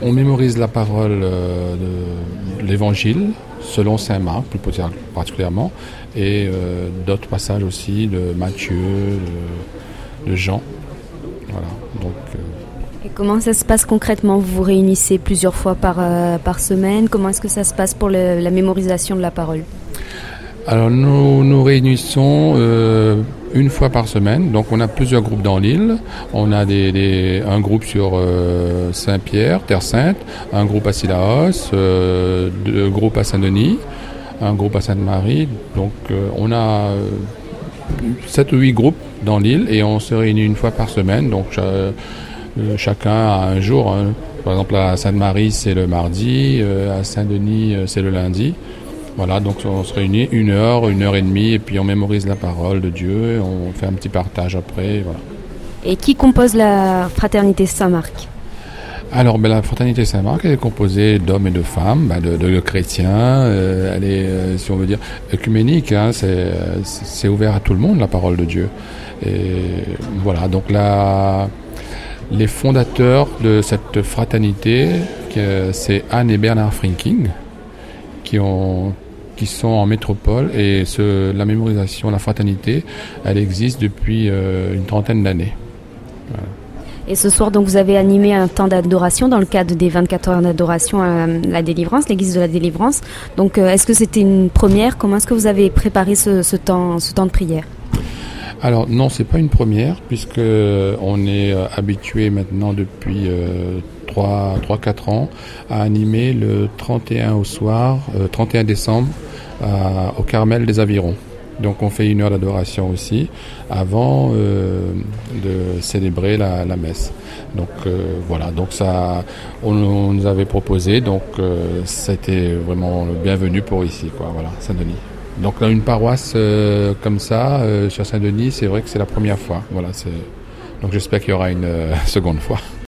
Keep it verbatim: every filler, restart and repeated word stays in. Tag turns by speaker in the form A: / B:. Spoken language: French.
A: On mémorise la parole euh, de l'évangile selon saint Marc, plus particulièrement, et euh, d'autres passages aussi de Matthieu, de, de Jean. Voilà. Donc, euh...
B: Et comment ça se passe concrètement? Vous vous réunissez plusieurs fois par, euh, par semaine? Comment est-ce que ça se passe pour le, la mémorisation de la parole?
A: Alors nous nous réunissons euh, une fois par semaine, donc on a plusieurs groupes dans l'île. On a des, des, un groupe sur euh, Saint-Pierre, Terre Sainte, un groupe à Sillaos, euh, deux groupes à Saint-Denis, un groupe à Sainte-Marie. Donc euh, on a euh, sept ou huit groupes dans l'île et on se réunit une fois par semaine. Donc euh, chacun a un jour. Hein. Par exemple à Sainte-Marie c'est le mardi, euh, à Saint-Denis euh, c'est le lundi. Voilà, donc on se réunit une heure, une heure et demie, et puis on mémorise la parole de Dieu, on fait un petit partage après, voilà.
B: Et qui compose la fraternité Saint-Marc?
A: Alors, ben, la fraternité Saint-Marc, elle est composée d'hommes et de femmes, ben, de, de chrétiens, euh, elle est, euh, si on veut dire, œcuménique, hein, c'est, c'est ouvert à tout le monde, la parole de Dieu. Et voilà, donc la, les fondateurs de cette fraternité, c'est Anne et Bernard Frinking, qui ont qui sont en métropole et ce, la mémorisation, la fraternité, elle existe depuis euh, une trentaine d'années. Voilà.
B: Et ce soir, donc, vous avez animé un temps d'adoration dans le cadre des vingt-quatre heures d'adoration à la délivrance, l'église de la délivrance. Donc, euh, est-ce que c'était une première? Comment est-ce que vous avez préparé ce, ce temps, ce temps de prière?
A: Alors non, c'est pas une première puisque on est euh, habitué maintenant depuis euh, trois à quatre ans à animer le trente et un au soir, euh, trente et un décembre, euh, au Carmel des Avirons. Donc on fait une heure d'adoration aussi avant euh, de célébrer la, la messe. Donc euh, voilà, donc ça, on, on nous avait proposé, donc euh, c'était vraiment le bienvenu pour ici, quoi. Voilà, Saint-Denis. Donc là, une paroisse euh, comme ça euh, sur Saint-Denis, c'est vrai que c'est la première fois. Voilà, c'est... Donc j'espère qu'il y aura une euh, seconde fois.